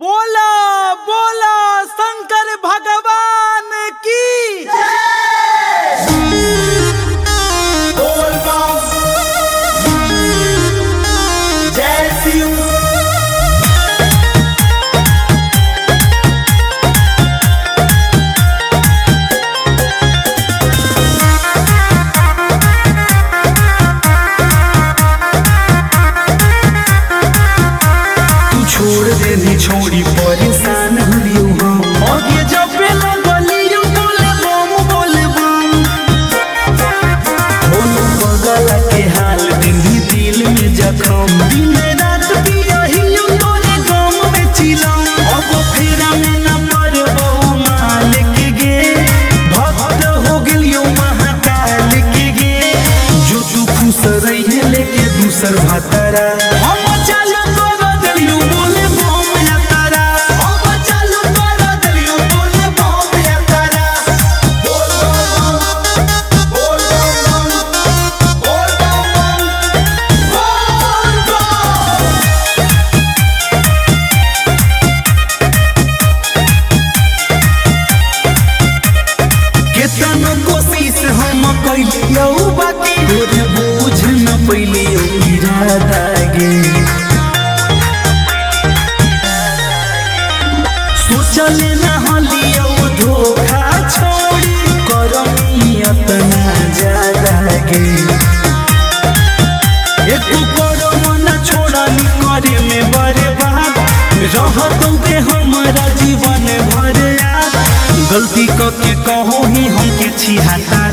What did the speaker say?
बोला बोला शंकर भगवान की बोल बम जय शिव। छोड़ देनी छोड़ी परेशान हुलियो हम आगे जब लगलियो बोले बम बोलो बगला के हाल दिन दिल में जखम दिन रात पियहियो तोरे गम में चिलम अब फेरा में न पड़बो मालिक गे भक्त हो गेलियो महाकाल के गे जो तू खुश रही लेके दूसर भातरा हम चालू कोशिश हम कैलियो बाकी तोरे बुझ न पैलियो इरादा गे सोचले न हलियो धोखा छोड़ी करमी इतना ज्यादा गे एक करो मन छोड़ा नी करे में बर्बाद रहतौ के हमारा जीवन भर याद गलती करके कहो ही हम के छी हटा